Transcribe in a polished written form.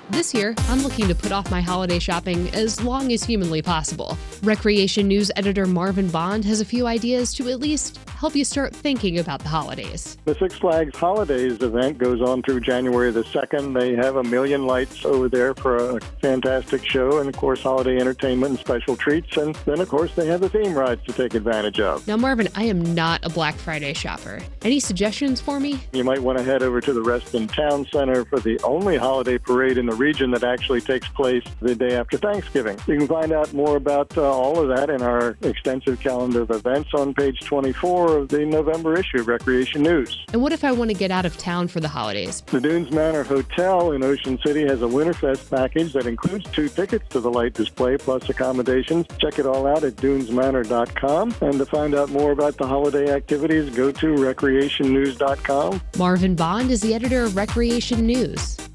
This year, I'm looking to put off my holiday shopping as long as humanly possible. Recreation News editor Marvin Bond has a few ideas to at least help you start thinking about the holidays. The Six Flags Holidays event goes on through January the 2nd. They have a million lights over there for a fantastic show and, of course, holiday entertainment and special treats. And then, of course, they have the theme rides to take advantage of. Now, Marvin, I am not a Black Friday shopper. Any suggestions for me? You might want to head over to the Reston Town Center for the only holiday parade in the region that actually takes place the day after Thanksgiving. You can find out more about all of that in our extensive calendar of events on page 24 of the November issue of Recreation News. And what if I want to get out of town for the holidays? The Dunes Manor Hotel in Ocean City has a Winterfest package that includes 2 tickets to the light display plus accommodations. Check it all out at dunesmanor.com. And to find out more about the holiday activities, go to recreationnews.com. Marvin Bond is the editor of Recreation News.